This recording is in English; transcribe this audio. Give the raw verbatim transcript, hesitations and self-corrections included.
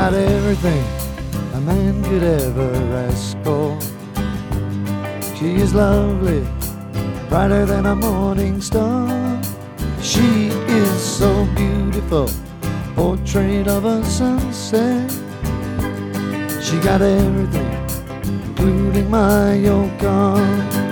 got everything a man could ever ask for. She is lovely, brighter than a morning star. She is so beautiful, portrait of a sunset. She got everything, including my Yoko.